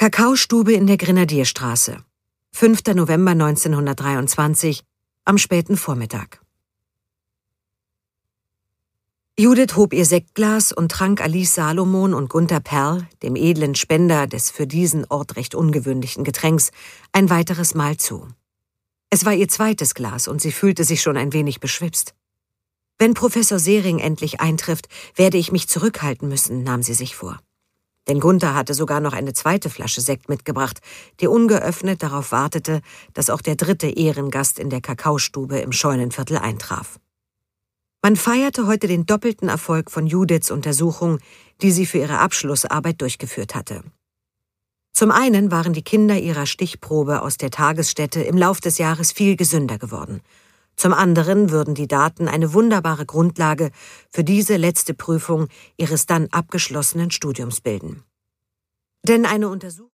Kakaostube in der Grenadierstraße. 5. November 1923, am späten Vormittag. Judith hob ihr Sektglas und trank Alice Salomon und Gunther Perl, dem edlen Spender des für diesen Ort recht ungewöhnlichen Getränks, ein weiteres Mal zu. Es war ihr zweites Glas und sie fühlte sich schon ein wenig beschwipst. »Wenn Professor Sering endlich eintrifft, werde ich mich zurückhalten müssen«, nahm sie sich vor. Denn Gunther hatte sogar noch eine zweite Flasche Sekt mitgebracht, die ungeöffnet darauf wartete, dass auch der dritte Ehrengast in der Kakaostube im Scheunenviertel eintraf. Man feierte heute den doppelten Erfolg von Judiths Untersuchung, die sie für ihre Abschlussarbeit durchgeführt hatte. Zum einen waren die Kinder ihrer Stichprobe aus der Tagesstätte im Lauf des Jahres viel gesünder geworden. Zum anderen würden die Daten eine wunderbare Grundlage für diese letzte Prüfung ihres dann abgeschlossenen Studiums bilden. Denn eine Untersuchung